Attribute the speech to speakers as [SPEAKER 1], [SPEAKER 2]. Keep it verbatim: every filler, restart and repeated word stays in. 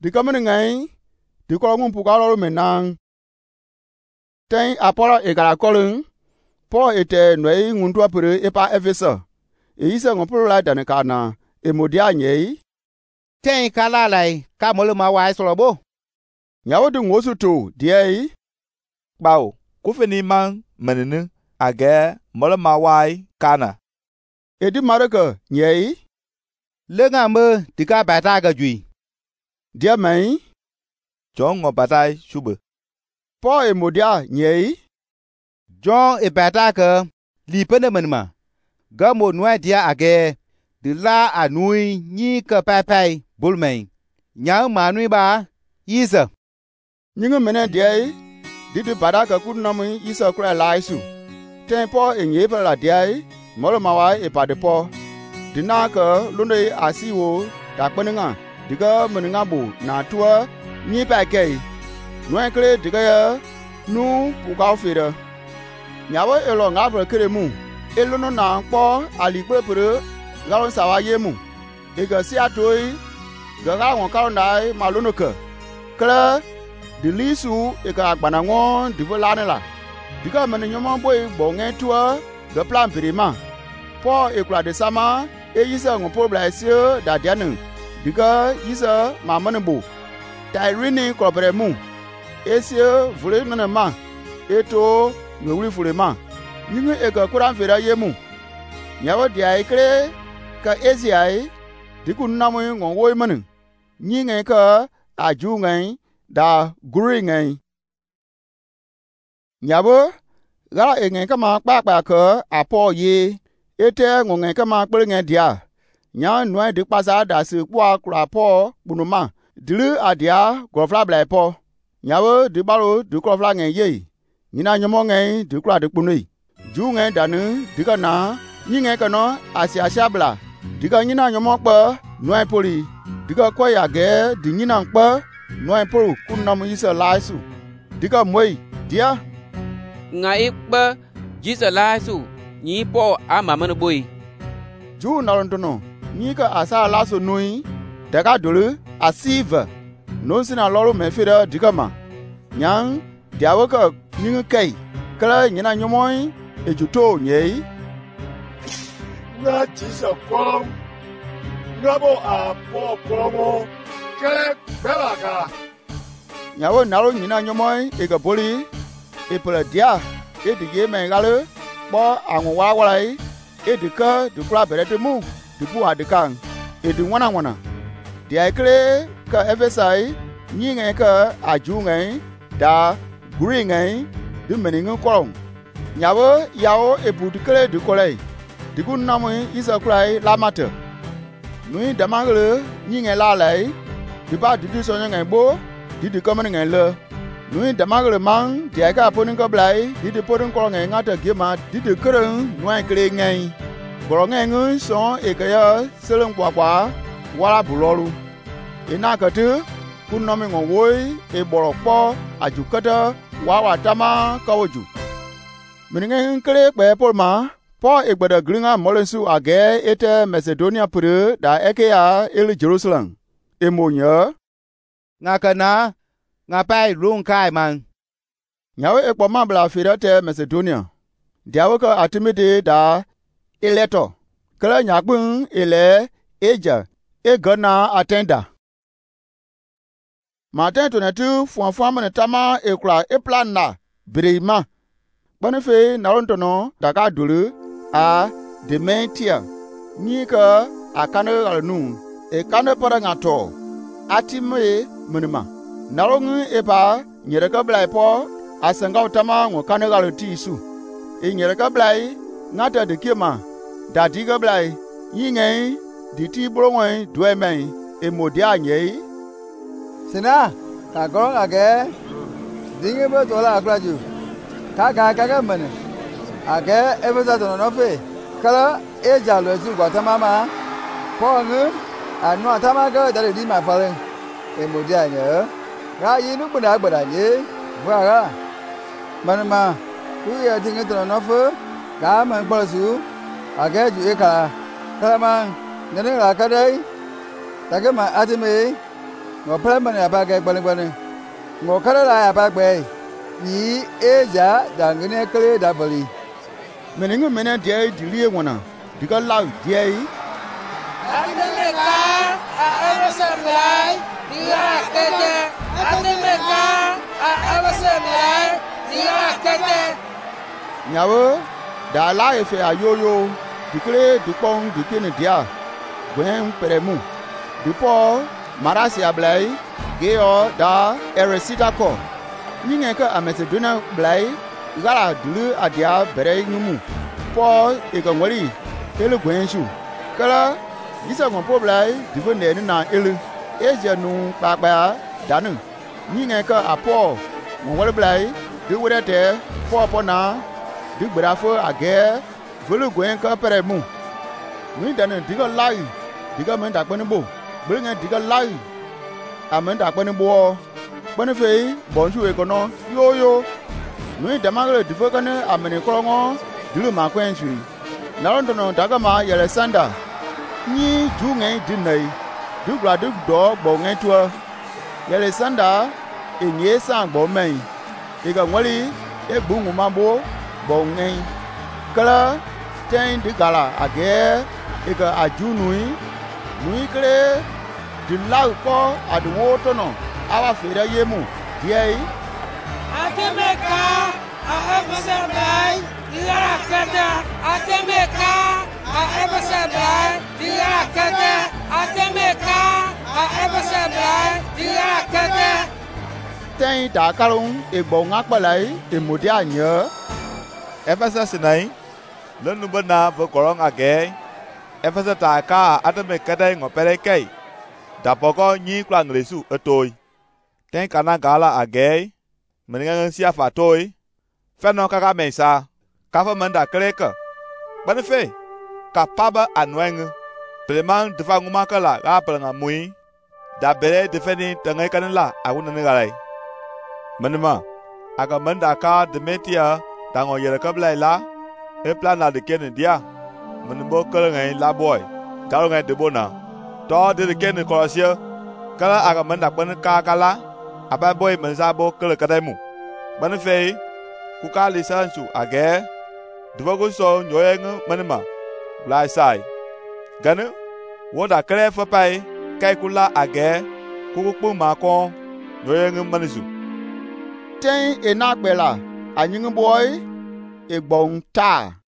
[SPEAKER 1] Di kamene ngai di ko ngun pu ka lo menang. Ten Apollo e gara kolung Paul ete noi ngun tua pere e pa Efeso. E isa ngun pu la dan ka na e modia nyei.
[SPEAKER 2] Ten kala lai ka mole ma wa so bo.
[SPEAKER 1] Nyawo du ngosu to diei.
[SPEAKER 3] Bao ku fini mang menene age mole ma wai kana.
[SPEAKER 1] E di maraka nyei.
[SPEAKER 2] Le nga me di ka ba ta ga jui.
[SPEAKER 1] Dia mai.
[SPEAKER 3] Chong ngo batai shube.
[SPEAKER 1] Paul e modia nyei.
[SPEAKER 2] John e ba ta ka li pene men ma. Ga mo noa dia age de la anui ni ka pai pai bulmei. Nyang ma nui ba isa.
[SPEAKER 1] Nyinga mena diei. Di di baraka ku namu isa kura laisu. Ten Paul e nyei pa la diei. Molo mawai e pa de Paul. Dina ka lunde asiwo da kpenenga. Diga menenga bu na tua ni pa kei. Noa kle diga ya nu pu ka fere. Nyawo elo ngabra kere mu. Elo no na kpo ali pepere galon sawa yemu. Ega si atoi ga ga won ka ndai maluno ke. Kle de lisu ega agbana ngon divolane la. Diga mene nyomo boy bo ngen tua ga plan pirima. Po ekura de sama e yisa ngon po blaisio da dianu. Diga yisa ma manbu. Tairini kobre mu. Esio vule nana ma. Eto ngwuri fure ma. Nyinga ega kuran fera yemu. Nyawo dia ikre ka eziai diku namu ngon woi manu. Nyinga ka aju ngai da guri ngai. Nyawo gara e ngai kama kpa kpa ka apo ye ete ngon ngai kama kpere ngai dia. Nya noa di pasa da se kwa kura po bunuma. Dilu adia gofla blai po. Nyawo di baro di gofla ngai ye. Nyina nyomo ngai di kura di punui. Ju ngai danu diga na nyi ngai kano asia shabla. Diga nyina nyomo kpa noa poli. Diga kwa ya ge di nyina kpa noa polu kunamu isa laisu. Diga moi dia.
[SPEAKER 4] Nga ikpa jisa laisu nyi po ama manu bui.
[SPEAKER 1] Ju narontono nyi ka asa laso nui. Daga dulu asiva. Non sina loro mefira diga ma. Nyang diawo ka nyinga kai. Kala nyina nyomoi ejuto nyei.
[SPEAKER 5] Nga jisa kwam. Nga bo a po promo. Kele belaga.
[SPEAKER 1] Nyawo naro nyina nyomoi ega boli. Epela dia. Edi ye men gale. Bo angu wawalai. Edi ka dukura berete mu. Dipu adikang. Edi wana wana. Dia ekle ka efesai. Nyinga ka aju ngai. Da guri ngai. Du meningu korong. Nyawo yao ebu dikele dikole. Diku namu isa kurai la mate. Nui damangele nyinga la lai. Diba didi sonyo ngai bo. Didi komene ngai le. Nui damangele mang. Diaga ponin ko blai. Didi ponin korong ngai ngata gima. Didi kereng nuai kere ngai. Korong ngai ngai son ekaya seleng kwa kwa. Wala bulolu. Ina katu. Kunomi ngowoi e borokpo ajukata wawa tama kawoju. Meninga kere kwe polma. Po egbeda gringa molensu age ete Macedonia pure da ekea ili Jerusalem. Emonya.
[SPEAKER 2] Nga kana nga pai rung kai man.
[SPEAKER 1] Nyawe ekpo mambla firate Macedonia. Diawo ka atimide da ileto. Kala nyakbun ile eja egana atenda. Martin tonatu fuanfuan mene tama ekura eplan na birima. Bonife narontono daga dulu a dementia. Nika akane alnu e kane para ngato. Atime menema. Narongu eba nyereka blai po asenga utama ngo kane galuti isu. E nyereka blai ngata de kima. Dadiga blai yingai diti brongoi duemei e modia nyei.
[SPEAKER 6] Sina, ta gorong age, dinge be tola akraju. Ka ka ka ka mane. Age ebeza to no fe. Kala eja lo su gwa tamama. Po ngu, anu atama ga dare di ma fare. E modi anya. Ga yinu buna gbada ni. Wa ga. Manama, ku ya dinge to no fe. Ga ma gbo su. Age ju e ka. Kala man, nene la ka dai. Ta ga ma atime. ngõ pele mene apa ke gbani gbani ngõ kala la apa gbe ni eja da ngene kele da bali
[SPEAKER 1] mene ngu mene dia dili wona diga law dia yi
[SPEAKER 7] Ademeka a ebesemlai dia kete Ademeka a ebesemlai dia kete
[SPEAKER 1] nyawo da la efe ayoyo dikle dikpong dikene dia gwen peremu dipo marasi ablai geo da eresita ko ninge ka amesedona blai gala dulu adia bere nyumu po ikongwali ele gwen shu kala isa ngom po blai divone ni na ele eje nu papa danu ninge ka apo ngwali blai de wurete po po na di gbadafo age volu gwen ka peremu ni danu diga lai diga men da gbani bo bringa diga lai amen da gbani bo gbani fe bonju e kono yo yo ni damagre difo kana amene krongo dilu ma kwenchu na rondo no daga ma Alexander ni ju ngai dinai du gla du do bo ngai tua Alexander e nye sang bo mai e ga ngoli e bungu mambo bo ngai kala ten di gala age e ga ajunui nui kle di lau ko adwo to no awa fere yemu diei
[SPEAKER 7] Ademeka a ebesemlai dia kete Ademeka a ebesemlai dia kete Ademeka a ebesemlai dia kete
[SPEAKER 1] ten da kalung e bo ngak balai e modia nye
[SPEAKER 3] Ephesus sinai lenu bena vo korong age Ephesus ta ka Ademeka dai ngo pere kai da poko nyi kwa ngresu etoi ten kana gala age meninga sia fatoi feno kaka mesa kafa manda kreka banfe kapaba anweng pleman defa nguma kala ga pelanga mui da bere defeni tangai kanela awuna ne galai manima aga manda ka demetia dango yere kablai la e plana de ken dia manimbo kala ngai la boy galo ngai de bona to de ken korosia kala aga manda ban ka kala aba boy manza bo kala kadaimu banfe kuka lisansu age dvogo so nyoyeng manima blai sai ganu woda kre fa pai kai kula age kuku ma ko nyoyeng manisu
[SPEAKER 1] ten e na gbela anying boy e gbong ta